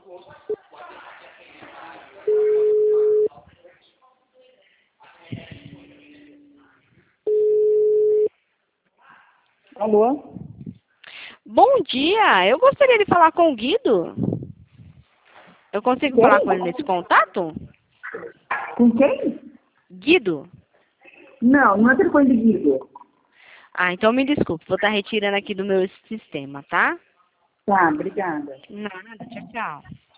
Alô? Bom dia, eu gostaria de falar com o Guido. Eu consigo falar com ele nesse contato? Com quem? Guido? Não, não é telefone de Guido. Ah, então me desculpe, vou estar retirando aqui do meu sistema, tá? Tá, obrigada. Nada, tchau, tchau.